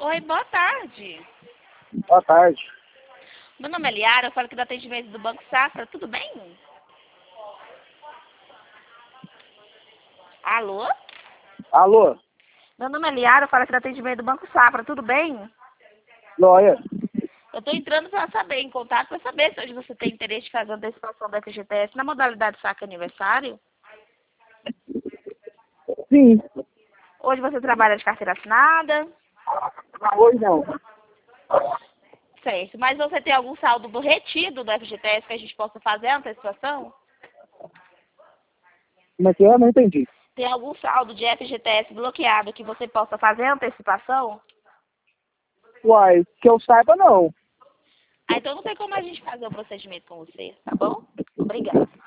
Oi, boa tarde. Boa tarde. Meu nome é Liara, eu falo aqui do atendimento do Banco Safra, tudo bem? Alô? Alô? Meu nome é Liara, eu falo aqui do atendimento do Banco Safra, tudo bem? Glória? Eu estou entrando para saber, em contato, para saber se hoje você tem interesse de fazer antecipação da FGTS na modalidade saque aniversário. Sim. Hoje você trabalha de carteira assinada, Hoje não. certo. Mas você tem algum saldo do retido do FGTS que a gente possa fazer a antecipação? Como é que é? Não entendi. Tem algum saldo de FGTS bloqueado que você possa fazer a antecipação? Uai, que eu saiba não. Ah, então não tem como a gente fazer o procedimento com você, tá bom? Obrigada.